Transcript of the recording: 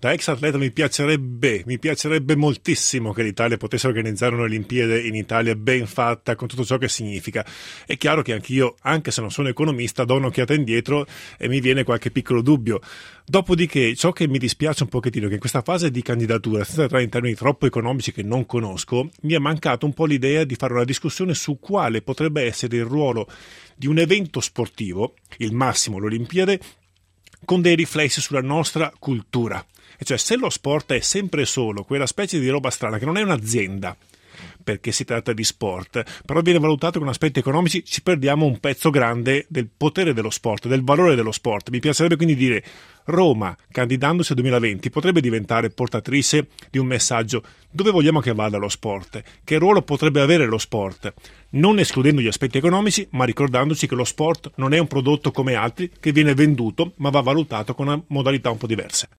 Da ex atleta mi piacerebbe moltissimo che l'Italia potesse organizzare un'Olimpiade in Italia ben fatta, con tutto ciò che significa. È chiaro che anch'io, anche se non sono economista, do un'occhiata indietro e mi viene qualche piccolo dubbio. Dopodiché, ciò che mi dispiace un pochettino è che in questa fase di candidatura, senza entrare in termini troppo economici che non conosco, mi è mancato un po' l'idea di fare una discussione su quale potrebbe essere il ruolo di un evento sportivo, il massimo l'Olimpiade, con dei riflessi sulla nostra cultura. E cioè, se lo sport è sempre solo quella specie di roba strana che non è un'azienda, perché si tratta di sport, però viene valutato con aspetti economici, ci perdiamo un pezzo grande del potere dello sport, del valore dello sport. Mi piacerebbe quindi dire: Roma, candidandosi al 2020, potrebbe diventare portatrice di un messaggio: dove vogliamo che vada lo sport? Che ruolo potrebbe avere lo sport? Non escludendo gli aspetti economici, ma ricordandoci che lo sport non è un prodotto come altri che viene venduto, ma va valutato con una modalità un po' diverse.